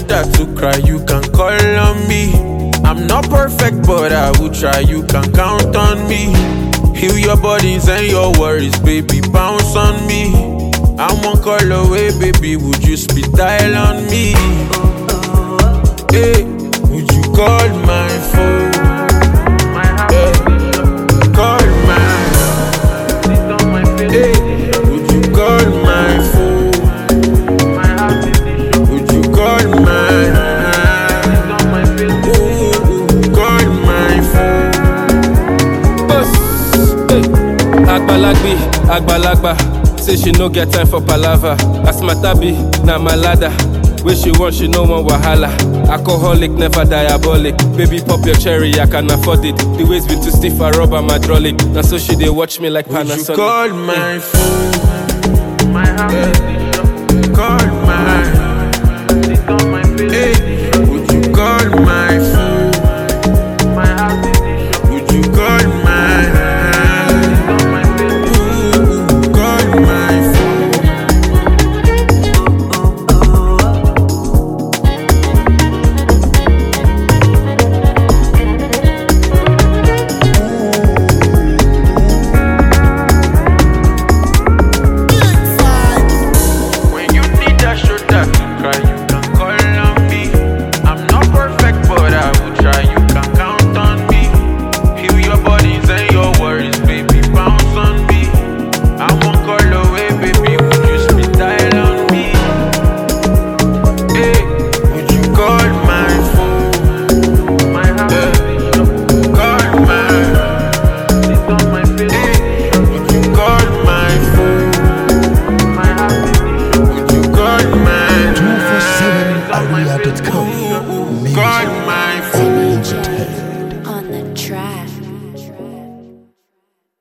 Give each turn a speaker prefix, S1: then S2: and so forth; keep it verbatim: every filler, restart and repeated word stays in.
S1: shoulder to cry, you can call on me. I'm not perfect, but I will try, you can count on me. Heal your bodies and your worries, baby, bounce on me. I'm one call away, baby, would you speed dial on me? Hey, would you call my phone? Hey, call my Hey, would you call my phone? Would you call my Ooh, call my phone?
S2: Boss, hey. Agbalagbi, Agbalagba. Say she no get time for palava. As my tabi, na my ladder. Where she want, she no want wahala. Alcoholic, never diabolic. Baby, pop your cherry, I can afford it. The waist been too stiff, I rub my hydraulic. Now so she they watch me like Panasonic.
S1: Would you call my phone?
S2: Yeah.